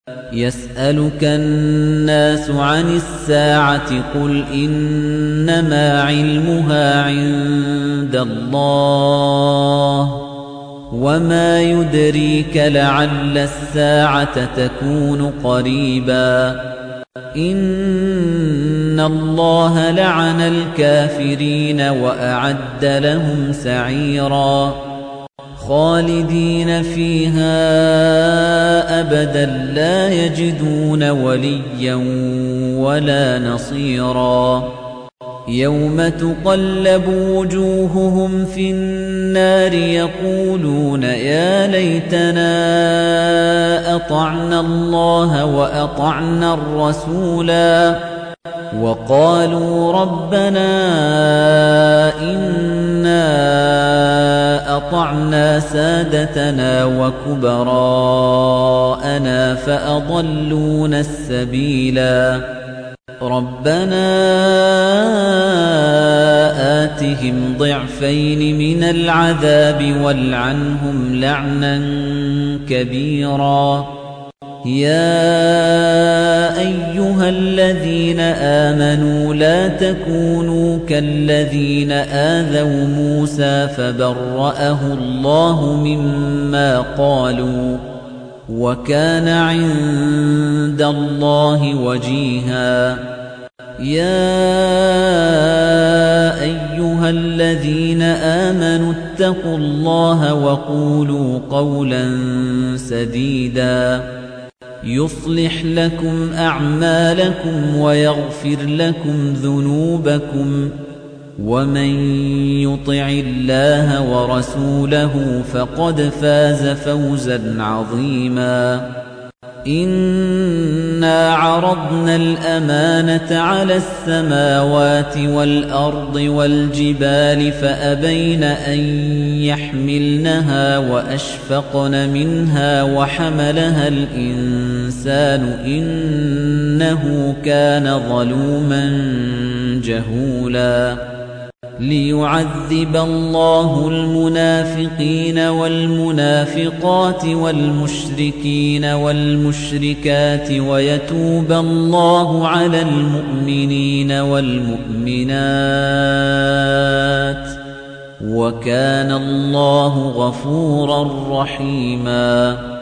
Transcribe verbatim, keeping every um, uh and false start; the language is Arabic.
يَسْأَلُكَ النَّاسُ عَنِ السَّاعَةِ قُلْ إِنَّمَا عِلْمُهَا عِندَ اللَّهِ وَمَا يُدْرِيكَ لَعَلَّ السَّاعَةَ تَكُونُ قَرِيبًا إِنَّ اللَّهَ لَعَنَ الْكَافِرِينَ وَأَعَدَّ لَهُمْ سَعِيرًا خَالِدِينَ فِيهَا أَبَدًا لَّا يَجِدُونَ وَلِيًّا وَلَا نَصِيرًا يَوْمَ تُقَلَّبُ وُجُوهُهُمْ فِي النَّارِ يَقُولُونَ يَا لَيْتَنَا أَطَعْنَا اللَّهَ وَأَطَعْنَا الرَّسُولَا وَقَالُوا رَبَّنَا إِنَّا أَطَعْنَا سَادَتَنَا وَكُبَرَاءَنَا فَأَضَلُّونَا السَّبِيلَا رَبَّنَا آتِهِمْ ضِعْفَيْنِ مِنَ الْعَذَابِ وَالْعَنْهُمْ لَعْنًا كَبِيرًا يَا أَيُّهَا الَّذِينَ آمَنُوا لَا تَكُونُوا كَالَّذِينَ آذَوْا مُوسَى فَبَرَّأَهُ اللَّهُ مِمَّا قَالُوا وَكَانَ عِندَ اللَّهِ وَجِيهًا يَا أَيُّهَا الَّذِينَ آمَنُوا اتَّقُوا اللَّهَ وَقُولُوا قَوْلًا سَدِيدًا يُصْلِحْ لَكُمْ أَعْمَالَكُمْ وَيَغْفِرْ لَكُمْ ذُنُوبَكُمْ وَمَن يُطِعِ اللَّهَ وَرَسُولَهُ فَقَدْ فَازَ فَوْزًا عَظِيمًا إِنَّا عَرَضْنَا الْأَمَانَةَ عَلَى السَّمَاوَاتِ وَالْأَرْضِ وَالْجِبَالِ فَأَبَيْنَ أَن يَحْمِلْنَهَا وَأَشْفَقْنَ مِنْهَا وَحَمَلَهَا الْإِنسَانُ إِنَّهُ كَانَ ظَلُومًا جَهُولًا لِيُعَذِّبَ اللَّهُ الْمُنَافِقِينَ وَالْمُنَافِقَاتِ وَالْمُشْرِكِينَ وَالْمُشْرِكَاتِ وَيَتُوبَ اللَّهُ عَلَى الْمُؤْمِنِينَ وَالْمُؤْمِنَاتِ وَكَانَ اللَّهُ غَفُورًا رَّحِيمًا